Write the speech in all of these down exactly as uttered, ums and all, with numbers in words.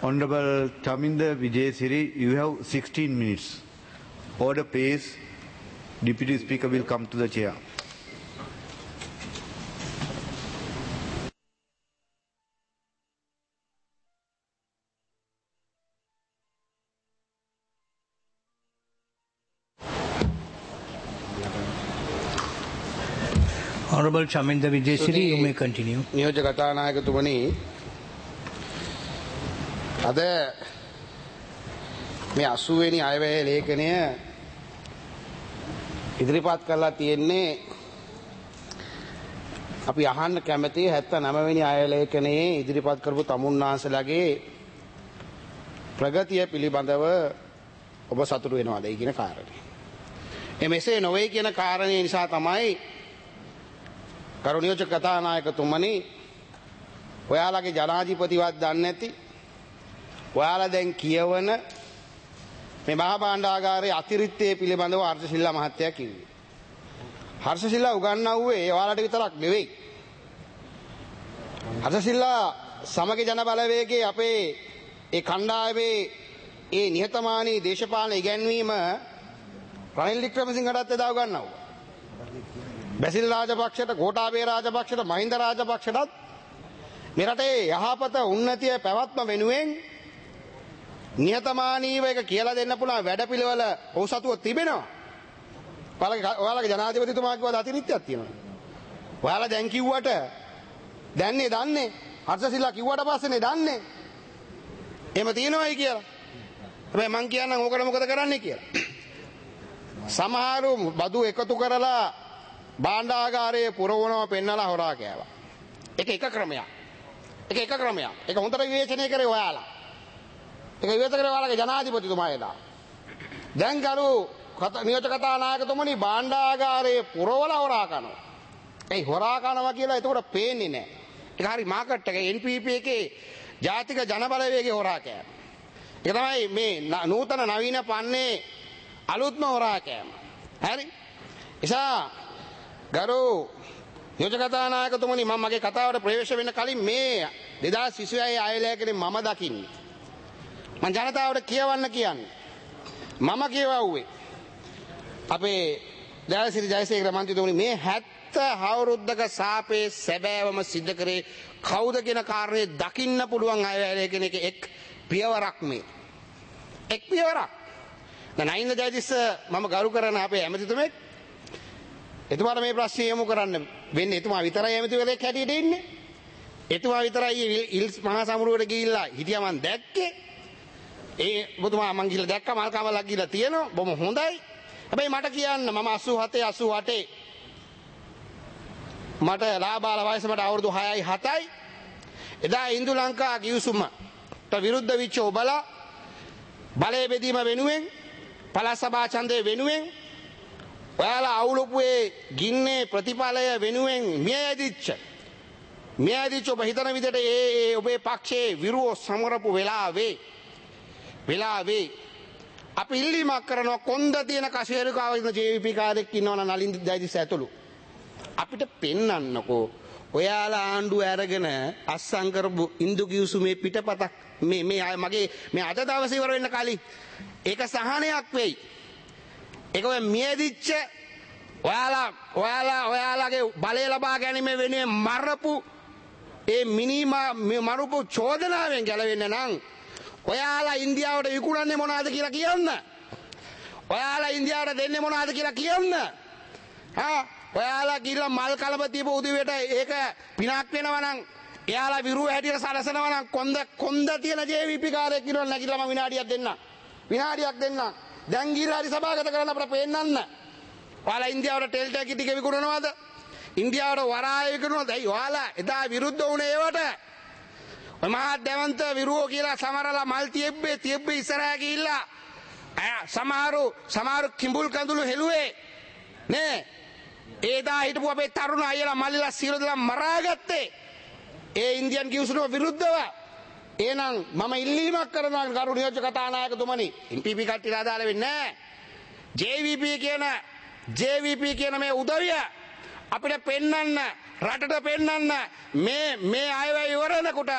Honorable Chaminda Vijayasiri, you have sixteen minutes. Order please. Deputy Speaker will come to the chair. Honorable Chaminda Vijayasiri, you may continue. නියෝජ්‍ය කතානායකතුමනි, අද මේ අසූ වෙනි අයවැය ලේඛනය ඉදිරිපත් කරලා තියෙන්නේ අපි අහන්න කැමති හැත්තෑ නව වෙනි අයවැය ලේඛනයේ ඉදිරිපත් කරපු තමුන්නාන්සලාගේ ප්‍රගතිය පිළිබඳව ඔබ සතුටු වෙනවද කියන කාරණේ. ඒ මෙසේ නොවේ කියන කාරණේ නිසා තමයි කරු නියෝජ්‍ය කතානායකතුමනි, ඔයාලගේ ජනාධිපතිවත් දන්නේ නැති, ඔයාලා දැන් කියවන මේ මහා භාණ්ඩාගාරයේ අතිරික්තයේ පිළිබඳව හර්ෂසිල්ලා මහත්තයා කිව්වේ. හර්ෂසිල්ලා උගන්වුවේ ඔයාලට විතරක් නෙවෙයි. හර්ෂසිල්ලා සමග ජන බලවේගයේ අපේ ඒ කණ්ඩායමේ ඒ නිහතමානී දේශපාලන ඉගැන්වීම රනිල් වික්‍රමසිංහටත් එදා උගන්වුවා. බැසිල් රාජපක්ෂට, ගෝඨාභය රාජපක්ෂට, මහින්ද රාජපක්ෂටත් මේ රටේ යහපත උන්නතිය පැවැත්ම වෙනුවෙන් නිහතමානීව එක කියලා දෙන්න පුළුවන් වැඩපිළිවෙල ඔව්සතුව තිබෙනවා. ඔයාලගේ ඔයාලගේ ජනාධිපතිතුමා කිව්වද අතිරික්තයක් තියෙනවා. ඔයාලා දැන් කිව්වට දැන්නේ දන්නේ. හර්ෂසිල්ලා කිව්වට පස්සේනේ දන්නේ. එහෙම තියෙනවයි කියලා. හැබැයි මං කියන්නම් ඕකට මොකද කරන්නේ කියලා. සමහරු බදු එකතු කරලා භාණ්ඩාගාරයේ පුරවනවා පෙන්නලා හොරා කෑවා. ඒක එක ක්‍රමයක්. ඒක එක ක්‍රමයක්. ඒක හොඳට විවේචනය කරේ ඔයාලා. ඒක විවේචනය කරේ ඔයාලගේ ජනාධිපතිතුමා එදා. දැන් කරු නියෝජ්‍ය කතානායකතුමනි, භාණ්ඩාගාරයේ පුරවලා හොරා කරනවා. ඒ හොරා කරනවා කියලා ඒකට පේන්නේ නැහැ. ඒක හරි මාකට් එකේ එන් පී පී එකේ ජාතික ජනබලවේගයේ හොරා කෑම. ඒක තමයි මේ නූතන නවීන පන්නේ අලුත්ම හොරා කෑම. හරි? එසා ගරු නියෝජ්‍ය කතානායකතුමනි, මම මගේ කතාවට ප්‍රවේශ වෙන්න කලින් මේ දෙදාස් විසිහය අයවැයේදී මම දකින්නේ, මම ජනතාවට කියවන්න කියන්නේ, මම කියවුවේ අපේ දයාසිරි ජයසේකර මන්ත්‍රීතුමනි, මේ හැත්තෑ අවුරුද්දක සාපේ සැබෑවම සිද්ධ කරේ කවුද කියන කාරණේ දකින්න පුළුවන් අයවැය කෙනෙක් එක් පියවරක් මේ. එක් පියවරක්. දැන් නයින්ද ජයතිස්ස මම ගරු කරන අපේ ඇමතිතුමෙක්, එතුමාට මේ ප්‍රශ්නය යොමු කරන්න වෙන්නේ. එතුමා විතරයි ඇමතිවරයෙක් හැටියට ඉන්නේ. එතුමා විතරයි ඉල්ස් මහා සමුරුවට ගිහිල්ලා හිටියා මං දැක්කේ. ඒ ඔබතුමා මං ගිහිල්ලා දැක්කා, මල් කමලක් ගිහිල්ලා තියෙනවා. බොහොම හොඳයි. හැබැයි මට කියන්න, මම අසූ හතේ අසූ අටේ මට ලාබාල වයස මට අවුරුදු හයයි හතයි. එදා ඉන්දු ලංකා ගිවිසුමට විරුද්ධ වෙච්ච ඔබලා බලය බෙදීම වෙනුවෙන්, පළාත් සභා ඡන්දය වෙනුවෙන්, ඔයාලා අවුලුපුවේ ගින්නේ ප්‍රතිඵලය වෙනුවෙන් මිය ඇදිච්ච මිය ඇදිච්ච ඔබ හිතන විදිහට ඒ ඒ ඔබේ පක්ෂයේ විරුව සමරපු වෙලාවේ වෙලාවේ අපි ඉල්ලීමක් කරනවා, කොන්ද තියෙන කශේරුකාව ඉන්න ජේ වී පී කාර්යයක් ඉන්නවනම් නලින් ජයතිස්ස ඇතුළු අපිට පෙන්වන්නකෝ ඔයාලා ආණ්ඩුව අරගෙන අස්සම් කරපු ඉන්දු ගිවිසුමේ පිටපතක් මේ මේ මගේ මේ අද දවසේ ඉවර වෙන්න කලින් ඒක සහනයක් වෙයි. ඒක ඔය මියදිච්ච ඔයාලා ඔයාලා ඔයාලගේ බලය ලබා ගැනීම වෙනුවෙන් මරපු ඒ මිනිමා මරුපු චෝදනාවෙන් ගැලවෙන්න නම් ඔයාලා ඉන්දියාවට විකුණන්නේ මොනවද කියලා කියන්න. ඔයාලා ඉන්දියාවට දෙන්නේ මොනවද කියලා කියන්න. හා ඔයාලා ගිහලා මල් කලබ තියපු උදේට ඒක පිනක් වෙනවා නම්, එයාලා විරුව හැටියට සලසනවා නම්, කොන්ද කොන්ද තියෙන ජේ වී පී කාර්යයක් කිනවල නැගිටලා මම විනාඩියක් දෙන්න. විනාඩියක් දෙන්න. දැන් ගිහලා හරි සභාගත කරන්න අපිට පෙන්නන්න. ඔයාලා ඉන්දියාවට ටෙල් ටැකි ටික විකුණනවද? ඉන්දියාවට වරාය විකුණනවද? ඇයි ඔයාලා එදා විරුද්ධ වුණේ ඒවට? ඔය මහා දැවන්ත විරුවෝ කියලා සමරලා මල් තියබ්බේ තියබ්බේ ඉස්සරහා ගිහිල්ලා සමහරු සමහරු කිඹුල් කඳුළු හෙළුවේ නේ. ඒදා හිටපු අපේ තරුණ අයියලා මල්ලිලා සියලු දෙනා මරාගත්තේ ඒ ඉන්දියන් ගිවිසුම විරුද්ධව. එහෙනම් මම ඉල්ලීමක් කරනවා ගරු නියෝජ්‍ය කතානායකතුමනි, එන් පී පී කට්ටියට අදාළ වෙන්නේ නැහැ. ජේ වී පී කියන ජේ වී පී කියන මේ උදවිය අපිට පෙන්වන්න, රටට පෙන්වන්න, මේ මේ අයවැය ඉවරනකොට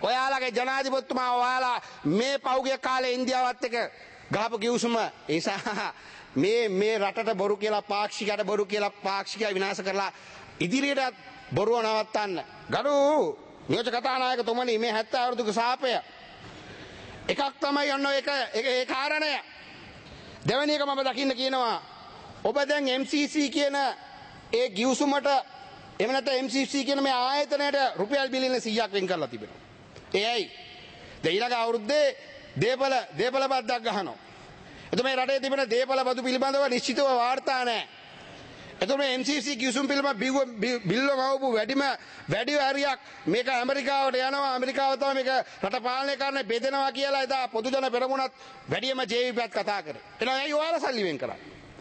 ඔයාලගේ ජනාධිපතිතුමා ඔයාලා මේ පෞගිය කාලේ ඉන්දියාවත් එක්ක ගහපු කිව්සුම ඒ නිසා මේ මේ රටට බොරු කියලා පාක්ෂිකයට බොරු කියලා පාක්ෂිකය විනාශ කරලා ඉදිරියට බොරුව නවත්තන්න. ගරු නියෝජ්‍ය කතානායකතුමනි මේ හැත්තෑ අවුරුදුක සාපය එකක් තමයි ඔන්න ඒක ඒ කාරණය. දෙවෙනි එක මම දකින්න කියනවා ඔබ දැන් එම් සී සී කියන ඒ ගිවිසුමට එහෙම නැත්නම් එම් සී සී කියන මේ ආයතනයට රුපියල් බිලියන සීයක් වෙන් කරලා තිබෙනවා. ඒ ඇයි? දැන් ඊළඟ අවුරුද්දේ දේපල දේපල බද්දක් ගහනවා. එතකොට මේ රටේ තිබෙන දේපල බදු පිළිබඳව නිශ්චිතව වාර්තා නැහැ. එතකොට මේ එම් සී සී ගිවිසුම් පිළිබඳ බිල්ල ගහවපු වැඩිම වැඩි හරියක් මේක ඇමරිකාවට යනවා. ඇමරිකාව තමයි මේක රට පාලනය කරන්න බෙදෙනවා කියලා එදා පොදු ජන පෙරමුණත් වැඩිම ජේ වී පීත් කතා කරේ. එහෙනම් ඇයි ඔයාලා සල්ලි වෙන් කරන්නේ?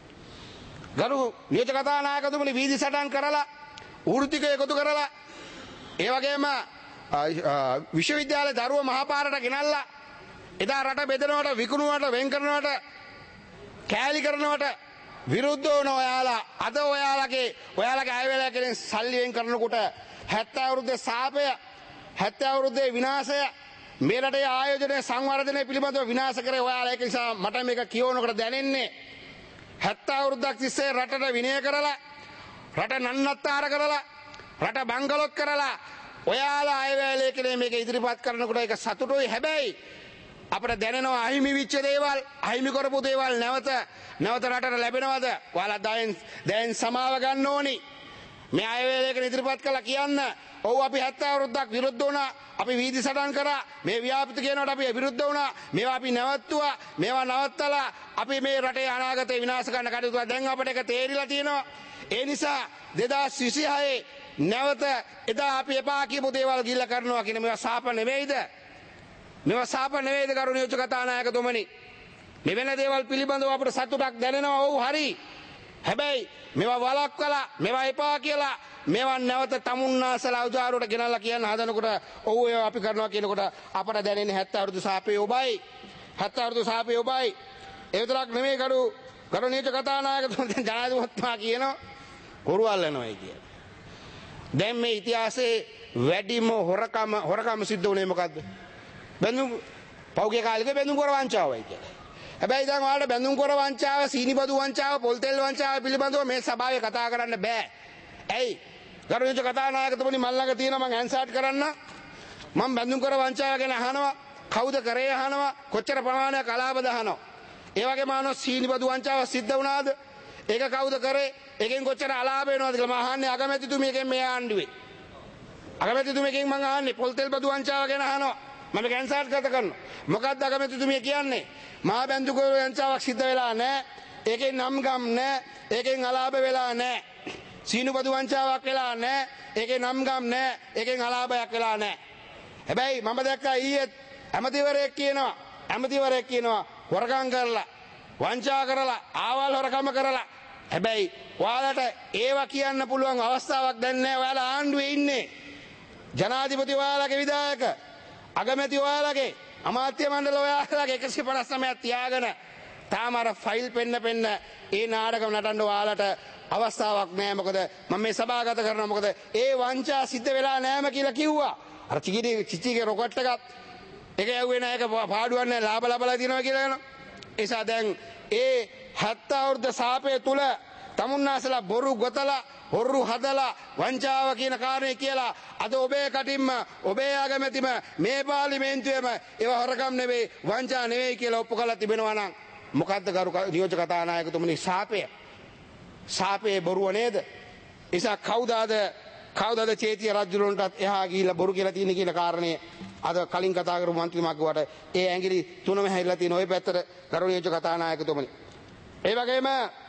ගරු නියෝජ්‍ය කතානායකතුමනි වීදි සටන් කරලා වෘත්තික එකතු කරලා ඒ වගේම විශ්වවිද්‍යාල දරුව මහපාරට ගෙනල්ලා එදා රට බෙදනවට විකුණුවට වෙන් කරනවට කෑලි කරනවට විරුද්ධ වුණ ඔයාලා අද ඔයාලගේ ඔයාලගේ අයවැය කෙනෙක් සල්ලි වෙන් කරනකොට හැත්තෑ අවුරුද්දේ සාපය හැත්තෑ අවුරුද්දේ විනාශය මේ රටේ ආයෝජනයේ සංවර්ධනය පිළිබඳව විනාශ කරේ ඔයාලා. ඒක නිසා මට මේක කියවනකොට දැනෙන්නේ හැත්තෑ අවුරුද්දක් තිස්සේ රටට විනය කරලා රට නන්නත්තර කරලා රට බංගලොත් කරලා ඔයාලා අයවැය ලේඛනයේ මේක ඉදිරිපත් කරනකොට ඒක සතුටුයි. හැබැයි අපිට දැනෙනවා අහිමි වෙච්ච දේවල් අහිමි කරපු දේවල් නැවත නැවත රටට ලැබෙනවද? ඔයාලා දැන් දැන් සමාව ගන්න ඕනි. මේ අයවැය ලේඛන ඉදිරිපත් කළා කියන්න. ඔව් අපි හැත්තෑ අවුරුද්දක් විරුද්ධ වුණා. අපි වීදි සටන් කරා. මේ ව්‍යාපෘති කියනකොට අපි විරුද්ධ වුණා. මේවා අපි නැවතුවා. මේවා නවත්තලා අපි මේ රටේ අනාගතේ විනාශ කරන්න කටයුතු කරා. දැන් අපිට ඒක තේරිලා තියෙනවා. ඒ නිසා දෙදාස් විසිහය නැවත එදා අපි එපා කියපු දේවල් ගිල්ල කරනවා කියන මේවා සාප නෙවෙයිද? මේවා සාප නෙවෙයිද ගරු නියෝජ්‍ය කතානායකතුමනි? මෙවැනි දේවල් පිළිබඳව අපිට සතුටක් දැනෙනවා. ඔව් හරි. හැබැයි මේවා වළක්වලා මේවා එපා කියලා මේවා නැවත තමුන්නාසලා උජාරුවට ගෙනල්ලා කියන්න හදනකොට ඔව් ඒවා අපි කරනවා කියනකොට අපට දැනෙන්නේ හැත්තෑ අවුරුදු සාපේ ඔබයි. හැත්තෑ අවුරුදු සාපේ ඔබයි. ඒ විතරක් නෙමෙයි ගරු ගරු නියෝජ්‍ය කතානායකතුමනි ජනාධිපතිතුමා කියනවා කොරුවල් යනවායි කියලා. දැන් මේ ඉතිහාසයේ වැඩිම හොරකම හොරකම සිද්ධ වුණේ මොකද්ද? බැඳුම් පෞගේ කාලෙක බැඳුම් කර වංචාවයි කියලා. හැබැයි දැන් ඔයාලට බැඳුම් කර වංචාව, සීනිබදු වංචාව, පොල් තෙල් වංචාව පිළිබඳව මේ සභාවේ කතා කරන්න බෑ. ඇයි? ගරු නියෝජ්‍ය කතානායකතුමනි මල් ළඟ තියෙනවා මම ඇන්සර්ට් කරන්න. මම බැඳුම් කර වංචාව ගැන අහනවා. කවුද කරේ අහනවා. කොච්චර ප්‍රමාණයක් අලාභද අහනවා. ඒ වගේම අහනවා සීනිබදු වංචාව සිද්ධ වුණාද? ඒක කවුද කරේ? එකෙන් කොච්චර අලාභ වෙනවද කියලා මම අහන්නේ අගමැතිතුමියගෙන් මේ ආණ්ඩුවේ. අගමැතිතුමියගෙන් මම අහන්නේ පොල් තෙල් බදු වංචාව ගැන අහනවා. මම කැන්සර් ගත කරනවා. මොකක්ද අගමැතිතුමිය කියන්නේ? මහා බැඳුම් කර වංචාවක් සිද්ධ වෙලා නැහැ. ඒකෙන් නම් ගම් නැහැ. ඒකෙන් අලාභ වෙලා නැහැ. සීනු බදු වංචාවක් වෙලා නැහැ. ඒකෙන් නම් ගම් නැහැ. ඒකෙන් අලාභයක් වෙලා නැහැ. හැබැයි මම දැක්කා ඊයේ ඇමතිවරයෙක් කියනවා ඇමතිවරයෙක් කියනවා හොරකම් කරලා වංචා කරලා ආවල් හොරකම කරලා. හැබැයි ඔයාලට ඒවා කියන්න පුළුවන් අවස්ථාවක් දැන් නැහැ. ඔයාලා ආණ්ඩුවේ ඉන්නේ. ජනාධිපති ඔයාලගේ විධායක අගමැති ඔයාලගේ අමාත්‍ය මණ්ඩල ඔයාලගේ එකසිය පනස් නවයක් තියාගෙන තාම අර ෆයිල් පෙන්න පෙන්න ඒ නාටකම් නටන්න ඔයාලට අවස්ථාවක් නැහැ. මොකද මම මේ සභාගත කරනවා. මොකද ඒ වංචා සිද්ධ වෙලා නැහැම කියලා කිව්වා. අර චිකිටි චිචිගේ රොකට් එකක් ඒක යවුවේ නැහැ. ඒක පාඩුවක් නැහැ. ලාභ ලබලා තියෙනවා කියලා යනවා. ඒ නිසා දැන් ඒ හැත්තෑ අවුරුද්ද සාපේ තුල තමුන්නාසලා බොරු ගොතලා හොරු හදලා වංචාව කියන කාරණේ කියලා අද ඔබේ කටින්ම ඔබේ අගමැතිම මේ පාර්ලිමේන්තුවේම ඒවා හොරකම් නෙවෙයි වංචා නෙවෙයි කියලා ඔප්පු කරලා තිබෙනවා නම් මොකද්ද ගරු නියෝජ්‍ය කතානායකතුමනි සාපය? සාපේ බොරුව නේද? නිසා කවුද අද කවුද අද චේතිය රජුලන්ටත් එහා ගිහිල්ලා බොරු කියලා තියෙන කියලා කාරණේ අද කලින් කතා කරපු මන්ත්‍රීතුමා කිව්වට ඒ ඇඟිලි තුනම හැරිලා තියෙන ওই පැත්තට ගරු නියෝජ්‍ය කතානායකතුමනි. ඒ වගේම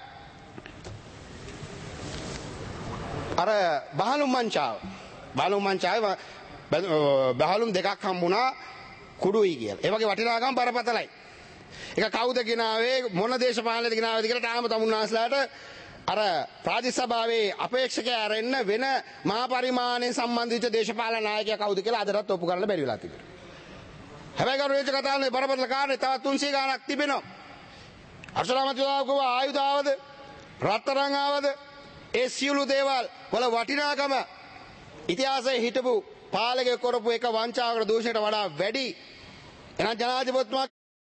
අර බහලුම් මංචාව බහලුම් මංචාව බහලුම් දෙකක් හම්බුණා කුඩුයි කියලා. ඒ වගේ වටිනාකම් බරපතලයි. ඒක කවුද ගෙනාවේ මොන දේශපාලනයද ගෙනාවේද කියලා තාම තමුන්නාස්ලාට අර ප්‍රාදේශ සභාවේ අපේක්ෂකයා ආරෙන්න වෙන මහා පරිමාණයෙන් සම්බන්ධිත දේශපාලන නායකයා කවුද කියලා අදටත් ඔප්පු කරන්න බැරි වෙලා තිබෙනවා. හැබැයි ගරු නියෝජ්‍ය කතාවේ බරපතල කාරණේ තවත් තුන්සිය ගාණක් තිබෙනවා. අර්ශනාමතිතුමා කිව්වා ආයුධ ආවද රත්තරන් ආවද ඒ සියලු දේවල් වල වටිනාකම ඉතිහාසයේ හිටපු පාලකයෙක් කරපු එක වංචාවකට දූෂණයට වඩා වැඩි. එහෙනම් ජනාධිපතිතුමා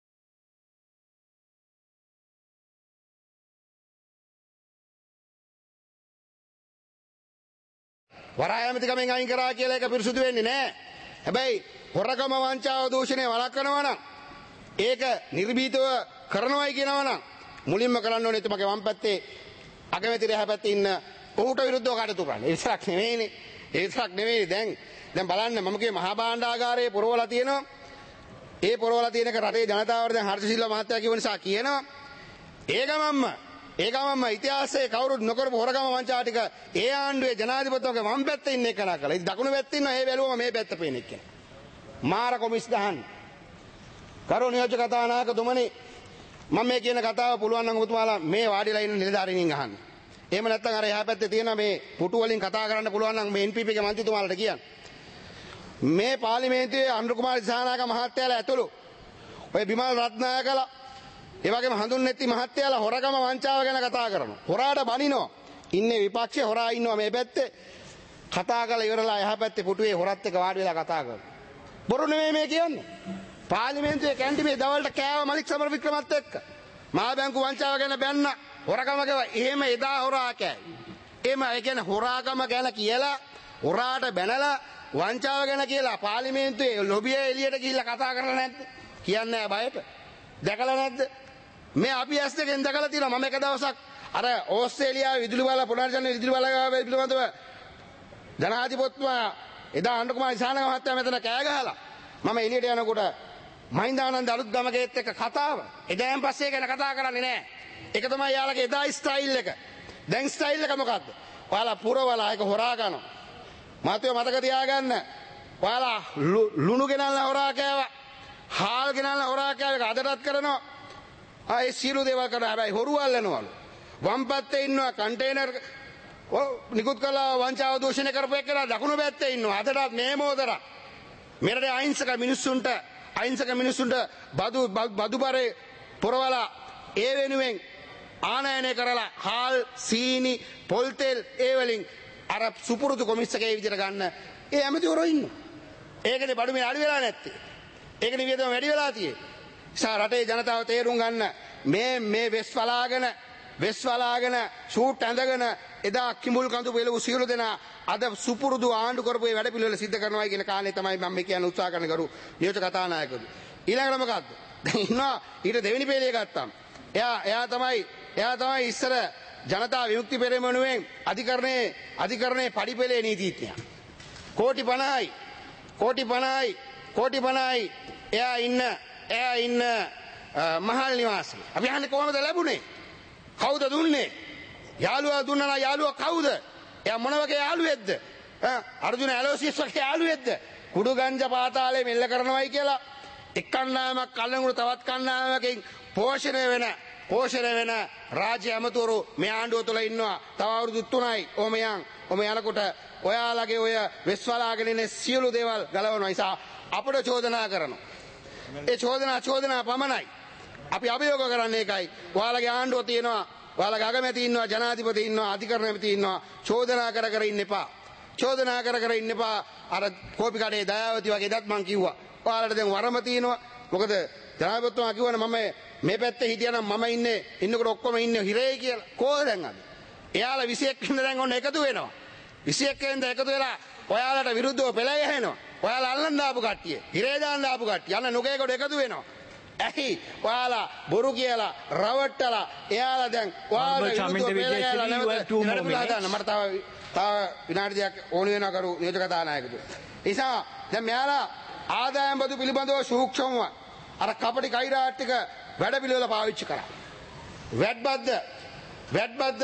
වරායමතිකමෙන් අයින් කරා කියලා එක පිරිසුදු වෙන්නේ නැහැ. හැබැයි හොරකම වංචාව දූෂණය වළක්වනවා නම් ඒක නිර්භීතව කරනවායි කියනවා නම් මුලින්ම කරන්න ඕනේ එතුමාගේ වම් පැත්තේ අගමැති රැහැ පැත්තේ ඉන්න ඔහුට විරුද්ධව කටයුතු කරන්න. ඒ විතරක් නෙවෙයිනේ. ඒ විතරක් නෙවෙයි දැන් දැන් බලන්න මම කියේ මහා භාණ්ඩාගාරයේ පුරවලා තියෙනවා. ඒ පුරවලා තියෙන එක රටේ ජනතාවට දැන් හර්ෂසිල්වා මහත්තයා කියව නිසා කියනවා. ඒ ගමම්ම ඒ ගමම්ම ඉතිහාසයේ කවුරුත් නොකරපු හොරගම වංචා ටික ඒ ආණ්ඩුවේ ජනාධිපතිතුමාගේ වම් පැත්තේ ඉන්න එක නා කළා. ඉතින් දකුණු පැත්තේ ඉන්නවා ඒ බැලුවම මේ පැත්ත පේන එක. මාර කොමිස් දහන්න. කරු නියෝජක කතානායකතුමනි මම මේ කියන කතාව පුළුවන් නම් ඔබතුමාලා මේ වාඩිලා ඉන්න නිලධාරීන්ගෙන් අහන්න. එහෙම නැත්නම් අර එහා පැත්තේ තියෙන මේ පුටු වලින් කතා කරන්න පුළුවන් නම් මේ එන් පී පී ගේ මන්ත්‍රීතුමාලට කියන්න. මේ පාර්ලිමේන්තුවේ අනුර කුමාර දිසානායක මහත්තයාලා ඇතුළු ඔය බිමල් රත්නායකලා ඒ වගේම හඳුන්නෙත්ති මහත්තයාලා හොරගම වංචාව ගැන කතා කරනවා. හොරාට බනිනවා. ඉන්නේ විපක්ෂේ හොරා ඉන්නවා මේ පැත්තේ. කතා කරලා ඉවරලා එහා පැත්තේ පුටුවේ හොරත් එක්ක වාඩි වෙලා කතා කරනවා. බොරු නෙමෙයි මේ කියන්නේ. පාර්ලිමේන්තුවේ කැන්ටිමේ දවල්ට කෑව මලික් සමර වික්‍රමත් එක්ක. මහා බැංකු වංචාව ගැන බැන්න හොරගම ගැව එහෙම එදා හොරා කෑයි. එහෙම ඒ කියන්නේ හොරාගම ගැන කියලා හොරාට බැනලා වංචාව ගැන කියලා පාර්ලිමේන්තුවේ ලොබිය එළියට ගිහිල්ලා කතා කරලා නැද්ද? කියන්නේ නැහැ බයට. දැකලා නැද්ද? මේ අපි ඇස් දෙකෙන් දැකලා තියෙනවා. මම එක දවසක් අර ඕස්ට්‍රේලියාවේ විදුලි බල පුනර්ජනන විදුලි බල පිළිබඳව ජනාධිපතිතුමා එදා අනුර කුමාර දිසානායක මහත්තයා මෙතන කෑ ගහලා මම එළියට යනකොට මහින්දානන්ද අලුත් ගමගේත් එක්ක කතාව එදායන් පස්සේ ගැන කතා කරන්නේ නැහැ. ඒක තමයි යාළගේ එදා ස්ටයිල් එක. දැන් ස්ටයිල් එක මොකද්ද? ඔයාලා පුරවලා ඒක හොරා ගන්නවා. මාතෘ මතක තියාගන්න. ඔයාලා ලුණු ගෙනල්ලා හොරා කෑවා. හාල් ගෙනල්ලා හොරා කෑවා. ඒක අදටත් කරනවා. ආයේ සියලු දේවල් කරනවා. හැබැයි හොරු අල්ලනවලු. වම් පැත්තේ ඉන්නවා කන්ටේනර් නිකුත් කළා වංචාව දූෂණය කරපු එකලා දකුණු පැත්තේ ඉන්නවා. අදටත් මේ මොහොතට මෙරට අහිංසක මිනිස්සුන්ට අහිංසක මිනිස්සුන්ට බදු බදුබරේ පුරවලා ඒ වෙනුවෙන් ආනයනය කරලා හාල් සීනි පොල් තෙල් ඒ වලින් අර සුපුරුදු කොමිස්සකේ විදිහට ගන්න ඒ ඇමතිවරෝ ඉන්නවා. ඒකනේ බඩු මේ අඩු වෙලා නැත්තේ. ඒකනේ වියදම වැඩි වෙලා තියෙන්නේ. සා රටේ ජනතාව තේරුම් ගන්න මේ මේ වෙස් වලාගෙන වෙස් වලාගෙන ෂූට් ඇඳගෙන එදා කිඹුල් කඳු පෙළු සියලු දෙනා අද සුපුරුදු ආණ්ඩු කරපු වැඩ පිළිවෙල සිද්ධ කරනවා කියන කාලේ තමයි මම මේ කියන උත්සාහ කරන කරු නියෝජක කතානායකතුමා. ඊළඟට මොකද්ද? දැන් ඉන්නවා ඊට දෙවෙනි පෙළේ ගත්තාම. එයා එයා තමයි එයා තමයි ඉස්සර ජනතා විමුක්ති පෙරමුණුවෙන් අධිකරණයේ අධිකරණයේ පඩිපෙළේ නීතිඥයා. කෝටි පනහයි කෝටි පනහයි කෝටි පනහයි එයා ඉන්න එයා ඉන්න මහල් නිවාසයේ. අපි අහන්නේ කොහමද ලැබුණේ? කවුද දුන්නේ? යාළුවා දුන්නා නම් යාළුවා කවුද? එයා මොන වගේ යාළුවෙක්ද? ඈ අර්ජුන ඇලෝසියස් වගේ යාළුවෙක්ද? කුඩු ගංජා පාතාලේ මෙල්ල කරනවයි කියලා එක් කණ්ඩායමක් කල්ලඟුරු තවත් කණ්ඩායමකින් පෝෂණය වෙන පෝෂණය වෙන රාජ්‍ය ඇමතුරු මේ ආණ්ඩුව තුළ ඉන්නවා. තව අවුරුදු තුනයි ඔහම යන් ඔහම යනකොට ඔයාලගේ ඔය වෙස්වලාගෙන ඉන්න සියලු දේවල් ගලවනවා. නිසා අපිට චෝදනා කරනවා. ඒ චෝදනා චෝදනා පමණයි. අපි අභියෝග කරන්නේ ඒකයි. ඔයාලගේ ආණ්ඩුව තියෙනවා, ඔයාලගේ අගමැති ඉන්නවා, ජනාධිපති ඉන්නවා, අධිකරණ ඇමති ඉන්නවා. චෝදනා කර කර ඉන්න එපා. චෝදනා කර කර ඉන්න එපා. අර කෝපි කඩේ දයාවති වගේ එදත් මං කිව්වා. ඔයාලට දැන් වරම තියෙනවා. මොකද ජනාධිපතිතුමා කිව්වනේ මම මේ පැත්තේ හිටියනම් මම ඉන්නේ ඉන්නකොට ඔක්කොම ඉන්නේ හිරේ කියලා. කොහොමද දැන් අද? එයාලා විසිඑක වෙනිදා දැන් ඔන්න එකතු වෙනවා. විසිඑක වෙනිදා එකතු වෙලා ඔයාලට විරුද්ධව පෙළ ගැහෙනවා. ඔයාලා අල්ලන් දාපු කට්ටිය, හිරේ දාන්න දාපු කට්ටිය යන නුගේකට එකතු වෙනවා. ඇහි ඔයාලා බොරු කියලා රවට්ටලා එයාලා දැන් ඔයාලා විරුද්ධව පෙළ ගැහලා නැවත මට තව තව විනාඩි දෙකක් ඕන වෙනවා කරු නියෝජක කතානායකතුමා. නිසා දැන් මෙයාලා ආදායම් බදු පිළිබඳව සූක්ෂමව අර කපටි කෛරාටික වැඩ පිළිවෙල පාවිච්චි කරා. වැට්බද්ද වැට්බද්ද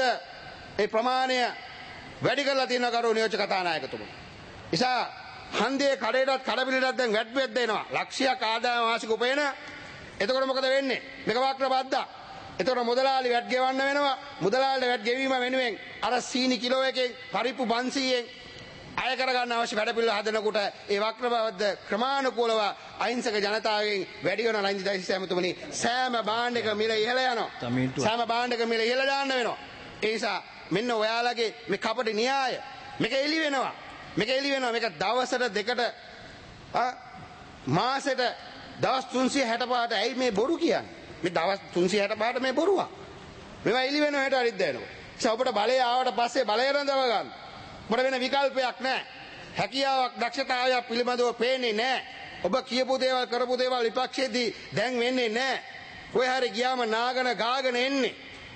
ඒ ප්‍රමාණය වැඩි කරලා තියෙන කරු නියෝජක කතානායකතුමා. නිසා හන්දියේ කඩේටත් කඩපිලිටත් දැන් වැට් බෙද්ද එනවා. ලක්ෂයක් ආදායම වාසික උපයන. එතකොට මොකද වෙන්නේ? මේක වක්‍ර බද්දා. එතකොට මුදලාලි වැට් ගෙවන්න වෙනවා. මුදලාලි වැට් ගෙවීම වෙනුවෙන් අර සීනි කිලෝ එකෙන් පරිප්පු පන්සීයෙන් අය කරගන්න අවශ්‍ය වැඩ පිළිවෙල හදනකොට ඒ වක්‍ර බද්ද ක්‍රමානුකූලව අහිංසක ජනතාවගෙන් වැඩි වෙන රංජිත දයිසිස් ඇමතුමනි සෑම භාණ්ඩයක මිල ඉහළ යනවා. සෑම භාණ්ඩයක මිල ඉහළ දාන්න වෙනවා. ඒ නිසා මෙන්න ඔයාලගේ මේ කපටි න්‍යාය මේක එළි වෙනවා. මේක එළි වෙනවා. මේක දවසට දෙකට මාසෙට දවස් තුන්සිය හැට පහට ඇයි මේ බොරු කියන්නේ? මේ දවස් තුන්සිය හැට පහට මේ බොරුවක්. මේවා එළි වෙනවා හෙට හරිද දැනනවා. ඒ ඔබට බලය ආවට පස්සේ බලය රඳව ගන්න. මොකද වෙන විකල්පයක් නැහැ. හැකියාවක් දක්ෂතාවයක් පිළිබඳව පේන්නේ නැහැ. ඔබ කියපු දේවල් කරපු දේවල් විපක්ෂයේදී දැන් වෙන්නේ නැහැ. කොහේ හරි ගියාම නාගන ගාගෙන එන්නේ.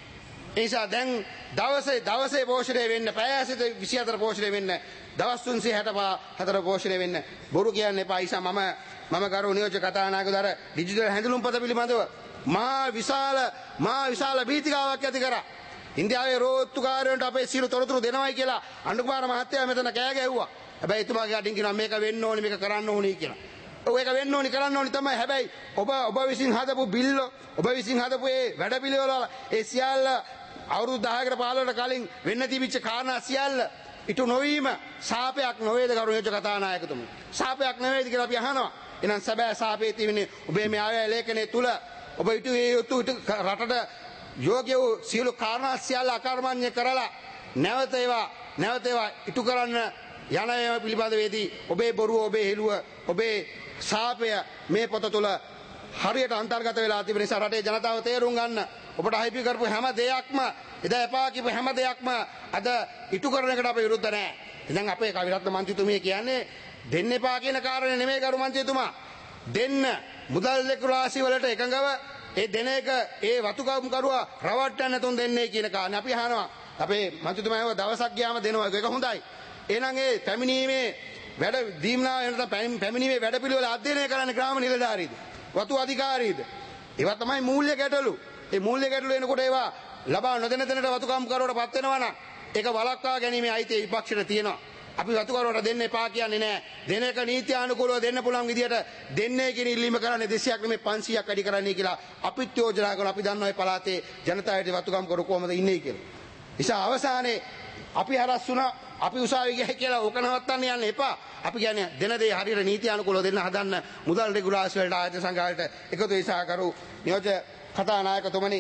ඒ නිසා දැන් දවසේ දවසේ පෝෂණය වෙන්න, පැය විසි හතර පෝෂණය වෙන්න, දවස් තුන්සිය හැට හතර පෝෂණය වෙන්න බොරු කියන්න එපා. නිසා මම මම ගරු නියෝජ්‍ය කතානායකවරු ඩිජිටල් හැඳුනුම්පත පිළිබඳව මහා විශාල මහා විශාල භීතිකාවක් ඇති කරා. ඉන්දියාවේ රෝත්තුකාරයන්ට අපේ සියලු තොරතුරු දෙනවයි කියලා අනුකුමාර මහත්තයා මෙතන කෑ ගැහුවා. හැබැයි එතුමාගේ අටින් කියනවා මේක වෙන්න ඕනි, මේක කරන්න ඕනි කියලා. ඔව් ඒක වෙන්න ඕනි, කරන්න ඕනි තමයි. හැබැයි ඔබ ඔබ විසින් හදපු බිල්ල, ඔබ විසින් හදපු ඒ වැඩපිළිවෙල ඒ සියල්ල අවුරුදු දහයකට පහළොවට කලින් වෙන්න තිබිච්ච කාරණා සියල්ල ඉටු නොවීම සාපයක් නොවේද ගරු නියෝජ්‍ය කතානායකතුමනි? සාපයක් නෙවෙයිද කියලා අපි අහනවා. එහෙනම් සැබෑ සාපේ තියෙන්නේ ඔබේ මේ ආය ලේඛනයේ තුල ඔබ ඉටු ඒ යුතු රටට යෝග්‍ය වූ සියලු කාරණා සියල්ල අකර්මණ්‍ය කරලා නැවත ඒවා නැවත ඒවා ඉටු කරන්න යන ඒවා පිළිබඳවේදී ඔබේ බොරුව, ඔබේ හෙළුව, ඔබේ සාපය මේ පොත තුල හරියට අන්තර්ගත වෙලා තිබෙන නිසා රටේ ජනතාව තේරුම් ගන්න. ඔබට හයිපි කරපු හැම දෙයක්ම, එදා එපා කියපු හැම දෙයක්ම අද ඉටු කරන එකට අපි විරුද්ධ නැහැ. දැන් අපේ කවිරත්න මන්ත්‍රීතුමිය කියන්නේ දෙන්න එපා කියන කාරණේ නෙමෙයි ගරු මන්ත්‍රීතුමා. දෙන්න මුදල් ලෙකුරාසි වලට එකඟව ඒ දෙන එක ඒ වතුකම් කරුවා රවට්ටන්න තුන් දෙන්නේ කියන කාරණේ අපි අහනවා. අපේ මන්ත්‍රීතුමාව දවසක් ගියාම දෙනවා. ඒක හොඳයි. එහෙනම් ඒ පැමිණීමේ වැඩ දීම්නා වෙනත පැමිණීමේ වැඩපිළිවෙල අධ්‍යයනය කරන්නේ ග්‍රාම නිලධාරීද? වතු අධිකාරීද? ඒවා තමයි මූල්‍ය ගැටලු. ඒ මූල්‍ය ගැටලු එනකොට ඒවා ලබා නොදෙන දෙනට වතුකම් කරුවට පත් වෙනවා නම් ඒක වළක්වා ගැනීමේ අයිතිය විපක්ෂයට තියෙනවා. අපි වතුකරුවට දෙන්න එපා කියන්නේ නැහැ. දෙන එක නීත්‍යානුකූලව දෙන්න පුළුවන් විදියට දෙන්නේ කියන ඉල්ලීම කරන්නේ දෙසියක් නෙමෙයි පන්සියක් වැඩි කරන්නේ කියලා අපිත් යෝජනා කරනවා. අපි දන්නවා මේ පළාතේ ජනතාවට වතුකම් කරු කොහමද ඉන්නේ කියලා. නිසා අවසානයේ අපි හරස් වුණා, අපි උසාවි ගියයි කියලා ඕක නවත්තන්න යන්න එපා. අපි කියන්නේ දෙන දේ හරියට නීත්‍යානුකූලව දෙන්න හදන්න මුදල් රෙගුලාසි වලට ආයතන සංඝාලයට එකතු වෙසා කරු නියෝජ්‍ය කතානායකතුමනි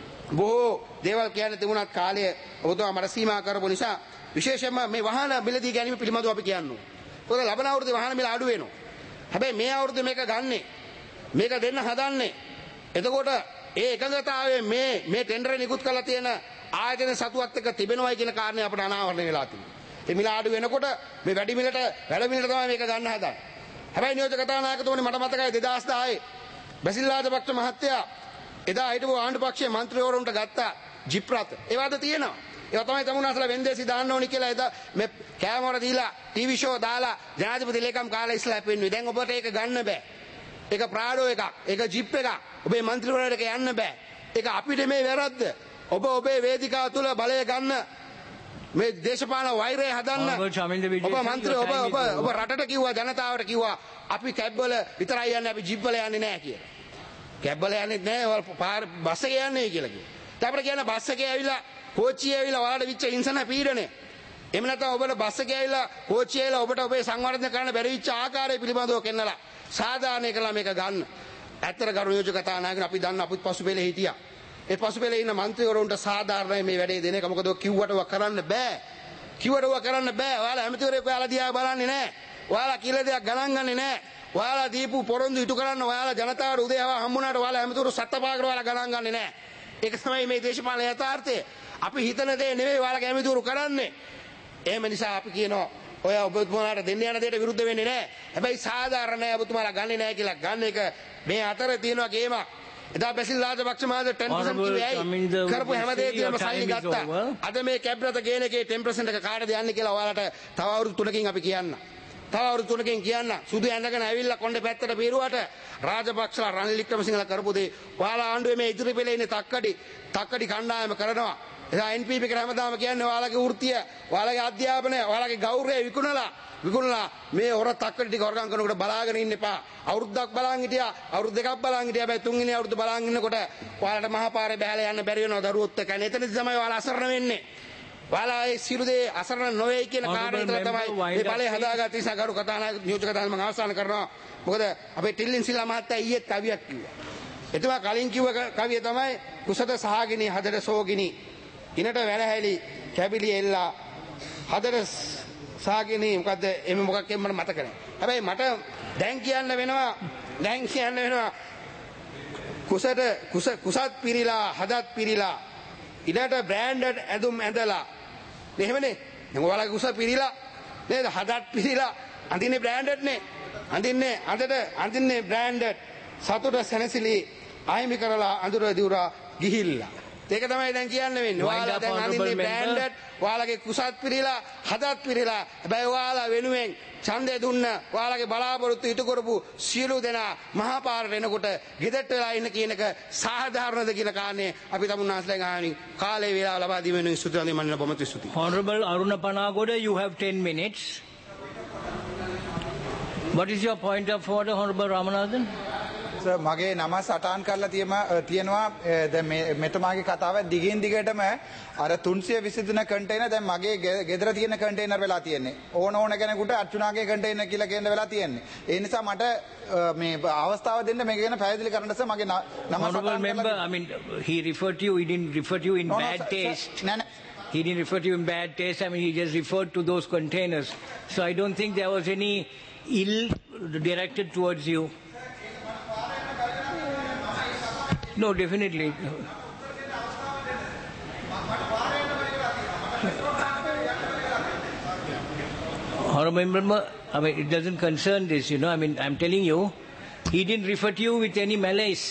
බොහෝ දේවල් කියන්න තිබුණත් කාලය ඔබතුමා මට සීමා කරපු නිසා විශේෂයෙන්ම මේ වාහන මිලදී ගැනීම පිළිබඳව අපි කියන්න ඕනේ. මොකද ලබන අවුරුද්දේ වාහන මිල අඩු වෙනවා. හැබැයි මේ අවුරුද්දේ මේක ගන්නෙ මේක දෙන්න හදන්නේ. එතකොට ඒ එකඟතාවයේ මේ මේ ටෙන්ඩර් නිකුත් කරලා තියෙන ආයතන සතුවත් එක්ක තිබෙනවයි කියන කාරණේ අපිට අනාවරණය වෙලා තියෙනවා. ඒ මිල අඩු වෙනකොට මේ වැඩි මිලට වැඩ මිලට තමයි මේක ගන්න හදන්නේ. හැබැයි නියෝජ්‍ය කතානායකතුමනි මට මතකයි දෙදාස් දහයේ බැසිල් රාජපක්ෂ මහත්තයා එදා හිටපු ආණ්ඩු පක්ෂයේ මන්ත්‍රීවරුන්ට ගත්තා ජිප් රථ. ඒවද තියෙනවා. ඒවා තමයි තමුන්නාසලා වෙන්දේසි දාන්න ඕනි කියලා එදා මේ කැමර දීලා ටීවී ෂෝ දාලා ජනාධිපති ලේකම් කාලා ඉස්ලා පෙන්නුවේ. දැන් ඔබට ඒක ගන්න බෑ. ඒක ප්‍රාඩෝ එකක්. ඒක ජිප් එකක්. ඔබේ මන්ත්‍රීවරයාට යන්න බෑ. ඒක අපිට මේ වැරද්ද. ඔබ ඔබේ වේදිකාව තුල බලය ගන්න මේ දේශපාලන වෛරය හදන්න ඔබ මන්ත්‍රී ඔබ ඔබ ඔබ රටට කිව්වා, ජනතාවට කිව්වා අපි කැබ් වල විතරයි යන්නේ, අපි ජිප් වල යන්නේ නැහැ කියලා. කැබ් වල යන්නේ නැහැ, පාර බස් එකේ යන්නේ කියලා කිව්වා. ඊට කියන බස් එකේ ඇවිල්ලා කෝච්චිය ඇවිල්ලා ඔයාලට විච්ච හිංසන පීඩනය. එහෙම නැත්නම් ඔබට බස් එකේ ඇවිල්ලා කෝච්චිය ඇවිල්ලා ඔබට ඔබේ සංවර්ධනය කරන්න බැරි විච්ච ආකාරය පිළිබඳව කෙන්නලා සාධාරණය කළා මේක ගන්න. ඇත්තට ගරු නියෝජ්‍ය කතානායකයන් අපි දන්න අපිත් පසුපෙළේ හිටියා. ඒ පසුපෙළේ ඉන්න മന്ത്രിවරුන්ට සාධාරණයි මේ වැඩේ දෙන එක. මොකද ඔය කිව්වට ඔය කරන්න බෑ. කිව්වට ඔය කරන්න බෑ. ඔයාලා ඇමතිවරයෙක් ඔයාලා දිහා බලන්නේ නැහැ. ඔයාලා කියලා දෙයක් ගණන් ගන්නේ නැහැ. ඔයාලා දීපු පොරොන්දු ඉටු කරන්න ඔයාලා ජනතාවට උදේව හම්බුනාට ඔයාලා ඇමතිවරු සත්තපාකට ඔයාලා ගණන් ගන්නේ නැහැ. ඒක තමයි මේ දේශපාලන යථාර්ථය. අපි හිතන දේ නෙවෙයි ඔයාලා ඇමතිවරු කරන්නේ. එහෙම නිසා අපි කියනවා ඔය ඔබතුමාලාට දෙන්න යන දෙයට විරුද්ධ වෙන්නේ නැහැ. හැබැයි සාධාරණ නැහැ ඔබතුමාලා ගන්නේ නැහැ කියලා ගන්න එක මේ අතර තියෙනවා ගේමක්. එදා බැසිල් රාජපක්ෂ මහත්තයා ටෙන් පර්සන්ට් කිව්වේ ඇයි? කරපු හැම දෙයකම සල්ලි ගත්තා. අද මේ කැබ් රට ගේන එකේ ටෙන් පර්සන්ට් එක කාටද යන්නේ කියලා ඔයාලට තව අවුරුදු තුනකින් අපි කියන්න. තව අවුරුදු තුනකින් කියන්න. සුදු ඇඳගෙන ඇවිල්ලා කොණ්ඩේ පැත්තට බීරුවට රාජපක්ෂලා රනිල් වික්‍රමසිංහලා කරපු දේ ඔයාලා ආණ්ඩුවේ මේ ඉදිරි පෙළේ ඉන්නේ තක්කඩි තක්කඩි කණ්ඩායම කරනවා. එදා එන් පී පී එකට හැමදාම කියන්නේ ඔයාලගේ වෘත්තිය, ඔයාලගේ අධ්‍යාපනය, ඔයාලගේ ගෞරවය විකුණලා විකුණලා මේ හොර තක්කඩි ටික හොරගම් කරනකොට බලාගෙන ඉන්න එපා. අවුරුද්දක් බලන් හිටියා, අවුරුදු දෙකක් බලන් හිටියා. හැබැයි තුන්වෙනි අවුරුද්ද බලන් ඉන්නකොට ඔයාලට මහපාරේ බහැලා යන්න බැරි වෙනවා දරුවොත් එක්ක. එතනදි තමයි ඔයාලා අසරණ වෙන්නේ. ඔයාලා ඒ සියලු දේ අසරණ නොවේ කියන කාරණේ තමයි මේ බලය හදාගත්ත නිසා ගරු කතානායක නියෝජ්‍ය කතානායක මම අවසන් කරනවා. මොකද අපේ ටිල්ලින් සිල්ලා මහත්තයා ඊයේත් කවියක් කිව්වා. එතුමා කලින් කිව්ව කවිය තමයි කුසත සහගිනි හදට සෝගිනි ඉනට වැලහැලි කැබිලි එල්ලා හදට සාගිනී මොකද්ද එමෙ මොකක් මට මතක නැහැ. හැබැයි මට දැන් කියන්න වෙනවා දැන් කියන්න වෙනවා කුසට කුස කුසත් පිරීලා හදත් පිරීලා ඉඩට බ්‍රෑන්ඩඩ් ඇඳුම් ඇඳලා එහෙමනේ දැන් ඔයාලගේ කුස පිරීලා නේද හදත් පිරීලා අඳින්නේ බ්‍රෑන්ඩඩ් නේ අඳින්නේ අඳට අඳින්නේ බ්‍රෑන්ඩඩ් සතුට සැනසෙලි ආයිමි කරලා අඳුර දිවුරා ගිහිල්ලා ඒක තමයි දැන් කියන්න වෙන්නේ. ඔයාලා දැන් අඳින්නේ බ්‍රෑන්ඩඩ් ඔයාලගේ කුසත් පිරීලා හදත් පිරීලා හැබැයි ඔයාලා වෙනුවෙන් ඡන්දය දුන්න ඔයාලගේ බලාපොරොත්තු ඉටු කරපු සියලු දෙනා මහා පාරට එනකොට ගෙදරට වෙලා ඉන්න කියන එක සාධාරණද කියන කාරණේ අපි තමුන්නාස්ලෙන් අහන්නේ කාලේ වේලාව ලබා දීම වෙනුවෙන් ස්තුති වන්දනය මන්දිර බොහොම ස්තුතියි. Honorable Aruna Panagoda, you have ten minutes. What is your point of order, Honorable Ramanathan? මගේ නම සටහන් කරලා තියෙනවා දැන් මෙතුමාගේ කතාව දිගින් දිගටම අර තුන්සිය විසි තුන කන්ටේනර් දැන් මගේ ගෙදර තියෙන කන්ටේනර් වෙලා තියෙන්නේ ඕන ඕන කෙනෙකුට අර්චුනාගේ කන්ටේනර් කියලා කියන්න වෙලා තියෙන්නේ ඒ නිසා මට මේ අවස්ථාව දෙන්න මේක ගැන පැහැදිලි කරන්න සර් මගේ නම Honorable member, I mean he referred to you, he didn't refer to you in No, no, bad sir, taste. sir, no, no. He didn't refer to you in bad taste. I mean, he just referred to those containers. So I don't think there was any ill directed towards you. No, definitely. Honorable member, I mean, it doesn't concern this, you know. I mean, I'm telling you, he didn't refer to you with any malice.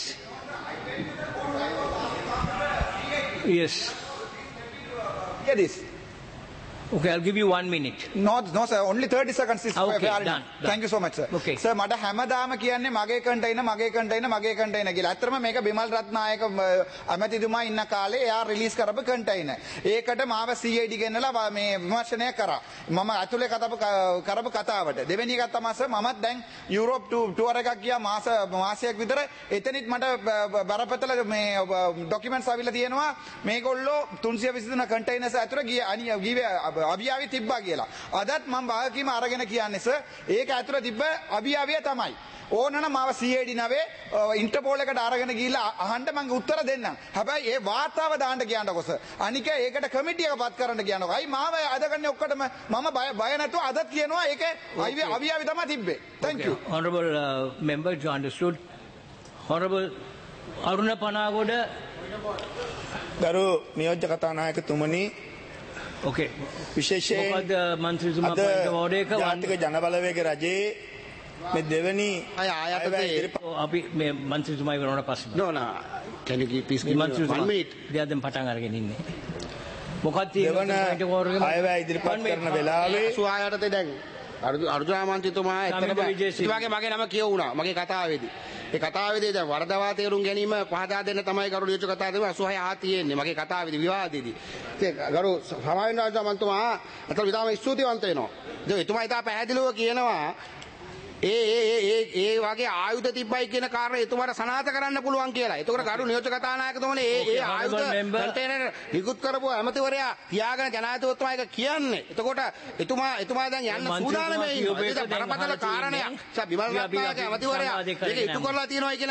Yes. Hear this. Okay, I'll give you one minute. No, no sir, only thirty seconds is Okay, fair enough. done, done. Thank you so much sir. Okay. Sir, මට හැමදාම කියන්නේ මගේ container මගේ container මගේ container කියලා. ඇත්තටම මේක බිමල් රත්නායක අමැතිතුමා ඉන්න කාලේ එයා රිලීස් කරපු කන්ටේනර්. ඒකට මාව C I D ගෙන්නලා මේ විමර්ශනය කරා. මම ඇතුලේ කතාව කරපු කතාවට. දෙවෙනි එක තමයි සර් මමත් දැන් යුරෝප් ටුවර් එකක් ගියා මාස මාසයක් විතර. එතනිත් මට බරපතල මේ ડોකියුමන්ට්ස් ආවිලා තියෙනවා. මේගොල්ලෝ තුන්සිය විසි තුන කන්ටේනර්ස් ඇතුලේ ගියේ අභියාවි තිබ්බා කියලා. අදත් මම වාගකීම අරගෙන කියන්නේ සර් ඒක ඇතුළේ තිබ්බ අභියාවිය තමයි. ඕනනම් මාව C I D නවේ ඉන්ටර්පෝල් එකට අරගෙන ගිහිල්ලා අහන්න මම උත්තර දෙන්නම්. හැබැයි ඒ වාර්තාව දාන්න කියන්නකො සර්. අනික ඒකට කමිටි එක පත් කරන්න කියන්නකො. අයි මාව අදගන්නේ ඔක්කොටම මම බය බය නැතුව අදත් කියනවා ඒක අභියාවි තමයි තිබ්බේ. Thank you. Honorable uh, member, you understood. Honorable Aruna Panagoda. ගරු නියෝජ්‍ය කතානායකතුමනි Okay. විශේෂයෙන් මොකද මන්ත්‍රීතුමා point of order එක ජාතික ජනබලවේග රජයේ මේ දෙවනි අය ආයතනයේ අපි මේ මන්ත්‍රීතුමා ඉවරවන පස්සේ. No, no. Can you please give me one minute? දෙයක් දැන් පටන් අරගෙන ඉන්නේ. මොකක්ද දෙවන අයවැය ඉදිරිපත් කරන වෙලාවේ සුආයතනයේ දැන් අර්ජුන මන්ත්‍රීතුමා එතනම ඉතිවාගේ මගේ නම කියවුණා මගේ කතාවේදී. ඒ කතාවේදී දැන් වරදවා තේරුම් ගැනීම පහදා දෙන්න තමයි ගරු නියෝජ්‍ය කතාවේ අසූහය ආ තියෙන්නේ මගේ කතාවේදී විවාදයේදී. ඉතින් ගරු සමාවෙන්න මන්තුමා අතන විතාම ස්තුතිවන්ත වෙනවා. ඉතින් එතුමා ඉතා පැහැදිලිව කියනවා ඒ ඒ ඒ ඒ වගේ ආයුධ තිබ්බයි කියන කාරණේ එතුමාට සනාථ කරන්න පුළුවන් කියලා. ඒතකොට ගරු නියෝජ්‍ය කතානායකතුමනි ඒ ඒ ආයුධ කන්ටේනර් නිකුත් කරපු ඇමතිවරයා තියාගෙන ජනාධිපතිතුමා එක කියන්නේ. එතකොට එතුමා එතුමා දැන් යන්න සූදානම්ේ ඉන්නවා. ඒක බරපතල කාරණයක්. බිමල් රත්නායක ඇමතිවරයා ඒක ඉටු කරලා තියෙනවා කියන